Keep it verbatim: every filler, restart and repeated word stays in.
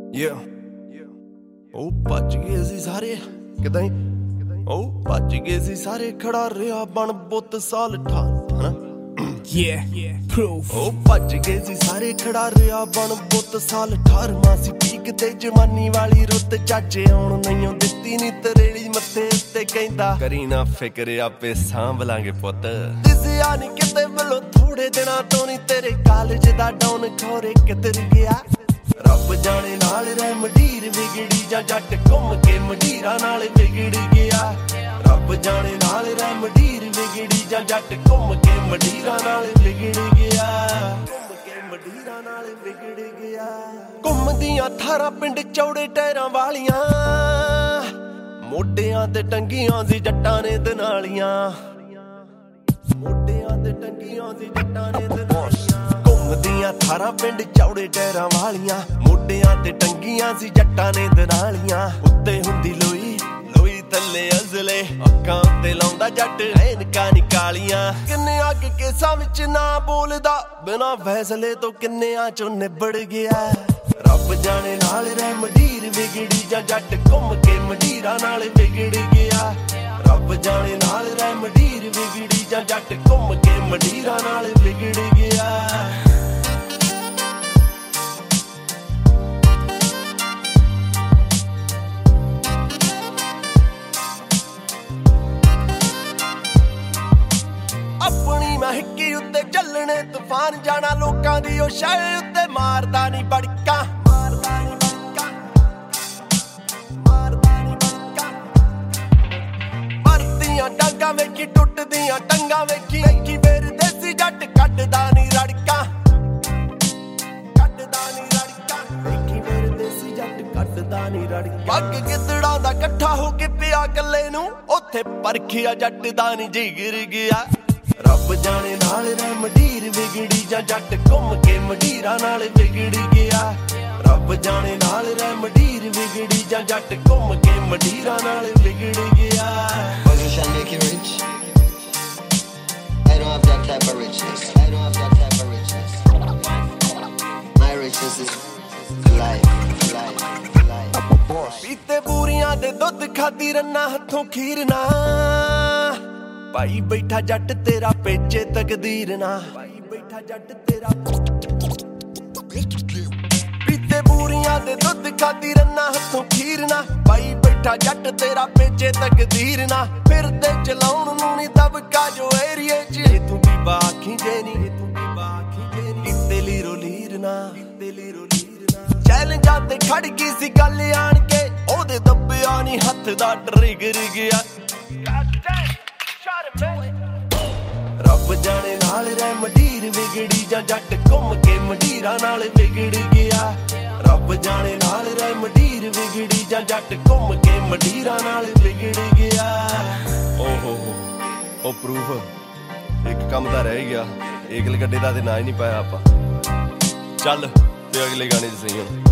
Yeah. ਉਹ ਭੱਜ ਗਏ ਸੀ ਸਾਰੇ ਕਿਦਾਂ ਹੀ ਉਹ ਭੱਜ ਗਏ ਸੀ ਸਾਰੇ ਖੜਾ ਰਿਹਾ ਬਣ ਬੁੱਤ ਸਾਲ ਠਾਰ ਹਨਾ Yeah, proof. ਉਹ ਭੱਜ ਗਏ ਸੀ ਸਾਰੇ ਖੜਾ ਰਿਹਾ ਬਣ ਬੁੱਤ ਸਾਲ ਠਾਰ ਮਾਸੀ ਪੀਕ ਤੇ ਜਵਾਨੀ ਵਾਲੀ ਰੁੱਤ ਚਾਚੇ ਆਉਣ ਨਹੀਂਓ ਦਿੱਤੀ ਨੀ ਤਰੇਲੀ ਮੱਥੇ ਉੱਤੇ ਕਹਿੰਦਾ ਕਰੀ ਨਾ ਫਿਕਰ ਆਪੇ ਸਾਂਭ ਲਾਂਗੇ ਪੁੱਤ ਦਿਸਿਆ ਨੀ ਕਿਤੇ ਵੱਲੋਂ ਥੋੜੇ ਦਿਨਾਂ ਤੋਂ ਨੀ ਤੇਰੇ ਕਾਲਜ ਦਾ ਡਾਊਨ ਖੋਰੇ ਕਿੱਧਰ ਗਿਆ ਰੱਬ ਜਾਣੇ ਨਾਲ ਰਹਿ ਮੰਡੀਰ ਵਿਗੜੀ ਜਾਂ ਜੱਟ ਘੁੰਮ ਕੇ ਮੰਡੀਰਾਂ ਨਾਲ ਵਿਗੜ ਗਿਆ ਰੱਬ ਜਾਣੇ ਨਾਲ ਰਹਿ ਮੰਡੀਰ ਵਿਗੜੀ ਜਾਂ ਜੱਟ ਘੁੰਮ ਕੇ ਮੰਡੀਰਾਂ ਨਾਲ ਵਿਗੜ ਗਿਆ ਘੁੰਮ ਕੇ ਮੰਡੀਰਾਂ ਨਾਲ ਵਿਗੜ ਗਿਆ ਘੁੰਮਦੀਆਂ ਥਾਰਾਂ ਪਿੰਡ ਚੌੜੇ ਟਾਇਰਾਂ ਵਾਲੀਆਂ ਮੋਢਿਆਂ ਤੇ ਟੰਗੀਆਂ ਸੀ ਜੱਟਾਂ ਨੇ ਦਨਾਲੀਆਂ ਮੋਢਿਆਂ ਤੇ ਟੰਗੀਆਂ ਸੀ ਜੱਟਾਂ ਨੇ ਦਨਾਲੀਆਂ ਘੁੰਮਦੀਆਂ ਥਾਰਾਂ ਪਿੰਡ ਚੌੜੇ ਟਾਇਰਾਂ ਵਾਲੀਆਂ ਮੋਢਿਆਂ ਤੇ ਟੰਗੀਆਂ ਸੀ ਜੱਟਾਂ ਨੇ ਦਨਾਲੀਆਂ ਉੱਤੇ ਹੁੰਦੀ ਲੋਈ ਲੋਈ ਥੱਲੇ ਅਜ਼ਲੇ ਅੱਖਾਂ ਉੱਤੇ ਲਾਉਂਦਾ ਜੱਟ ਐਨਕਾਂ ਨੀ ਕਾਲੀਆਂ ਕਿੰਨੇ ਅੱਗ ਕੇਸਾਂ ਵਿੱਚ ਨਾ ਬੋਲਦਾ ਬਿਨਾ ਫੈਸਲੇ ਤੋਂ ਕਿੰਨਿਆਂ ਚੋਂ ਨਿਬੜ ਗਿਆ ਰੱਬ ਜਾਣੇ ਨਾਲ ਰਹਿ ਮੰਡੀਰ ਵਿਗੜੀ ਜਾਂ ਜੱਟ ਘੁੰਮ ਕੇ ਮੰਡੀਰਾਂ ਨਾਲ ਵਿਗੜ ਗਿਆ ਰੱਬ ਜਾਣੇ ਨਾਲ ਰਹਿ ਮੰਡੀਰ ਵਿਗੜੀ ਜਾਂ ਜੱਟ ਘੁੰਮ ਕੇ ਮੰਡੀਰਾਂ ਨਾਲ ਵਿਗੜ ਗਿਆ ਆਪਣੀ ਮਹਿਕੀ ਉੱਤੇ ਚੱਲਣੇ ਤੂਫਾਨ ਜਾਣਾ ਲੋਕਾਂ ਦੀ ਉਹ ਸ਼ੈ ਉੱਤੇ ਮਾਰਦਾ ਨੀ ਬੜਕਾ ਮਾਰਦਾ ਨੀ ਬੜਕਾ ਮਾਰਦਾ ਨੀ ਬੜਕਾ ਮਰਦੀਆਂ ਡਾਂਗਾਂ ਵੇਖੀ ਟੁੱਟਦੀਆਂ ਟੰਗਾਂ ਵੇਖੀ ਵੇਖੀ ਫੇਰ ਦੇਸੀ ਜੱਟ ਕੱਢਦਾ ਨੀ ਰੜਕਾ ਕੱਢਦਾ ਨੀ ਰੜਕਾ ਵੇਖੀ ਫੇਰ ਦੇਸੀ ਜੱਟ ਕੱਢਦਾ ਨੀ ਰੜਕਾ ਪੱਗ ਗਿੱਦੜਾਂ ਦਾ ਇਕੱਠਾ ਹੋ ਕੇ ਪਿਆ ਕੱਲੇ ਨੂੰ ਉੱਥੇ ਪਰਖਿਆ ਜੱਟ ਦਾ ਨੀ ਜਿਗਰ ਗਿਆ ਰੱਬ ਜਾਣੇ ਨਾਲ ਰਹਿ ਮੰਡੀਰ ਵਿਗੜੀ ਜਾਂ ਜੱਟ ਘੁੰਮ ਕੇ ਮੰਡੀਰਾਂ ਨਾਲ ਵਿਗੜ ਗਿਆ ਰੱਬ ਜਾਣੇ ਨਾਲ ਰਹਿ ਮੰਡੀਰ ਵਿਗੜੀ ਜਾਂ ਜੱਟ ਘੁੰਮ ਕੇ ਮੰਡੀਰਾਂ ਨਾਲ ਵਿਗੜ ਗਿਆ Wish I make you rich? I don't have that type of richness. I don't have that type of richness. My richness is life, life, life. ਪੀਤੇ ਬੂਰੀਆਂ ਦੇ ਦੁੱਧ ਖਾਦੀ ਰੰਨਾ ਹੱਥੋਂ ਖੀਰ ਨਾ ਭਾਈ ਬੈਠਾ ਜੱਟ ਤੇਰਾ ਪੇਚੇ ਤਕਦੀਰ ਨਾ ਭਾਈ ਬੈਠਾ ਜੱਟ ਤੇਰਾ ਪੀਤੇ ਬੂਰੀਆਂ ਦੇ ਦੁੱਧ ਖਾਦੀ ਰੰਨਾ ਹੱਥੋਂ ਖੀਰ ਨਾ ਭਾਈ ਬੈਠਾ ਜੱਟ ਤੇਰਾ ਪੇਚੇ ਤਕਦੀਰ ਨਾ ਫਿਰਦੇ ਚਲਾਉਣ ਨੂੰ ਨੀ ਦਬਕਾ ਜੋ ਏਰੀਏ ਚ ਤੂੰ ਵੀ ਬਾਖੀ ਜੇ ਨੀ ਤੂੰ ਵੀ ਬਾਖੀ ਜੇ ਨੀ ਕਿਤੇ ਲੀਰੋ ਲੀਰ ਨਾ ਕਿਤੇ ਲੀਰੋ ਲੀਰ ਨਾ ਚੈਲੰਜਾਂ ਤੇ ਖੜ ਗਈ ਸੀ ਗੱਲ ਆਣ ਕੇ ਉਹਦੇ ਦੱਬਿਆ ਨੀ ਹੱਥ ਦਾ ਟਰਿਗਰ ਗਿਆ ਰੱਬ ਜਾਣੇ ਨਾਲ ਰਹਿ ਮੰਡੀਰ ਵਿਗੜੀ ਜਾਂ ਜੱਟ ਘੁੰਮ ਕੇ ਮੰਡੀਰਾਂ ਨਾਲ ਵਿਗੜ ਗਿਆ ਰੱਬ ਜਾਣੇ ਨਾਲ ਰਹਿ ਮੰਡੀਰ ਵਿਗੜੀ ਜਾਂ ਜੱਟ ਘੁੰਮ ਕੇ ਮੰਡੀਰਾਂ ਨਾਲ ਵਿਗੜ ਗਿਆ ਓਹੋ ਹੋ ਉਹ ਪ੍ਰੂਫ ਇੱਕ ਕੰਮ ਤਾਂ ਰਹਿ ਗਿਆ ਏਕਲ ਗੱਡੇ ਦਾ ਤੇ ਨਾ ਹੀ ਨਹੀਂ ਪਾਇਆ ਆਪਾਂ ਚੱਲ ਤੇ ਅਗਲੇ ਗਾਣੇ 'ਚ ਸਹੀ ਹੁਣ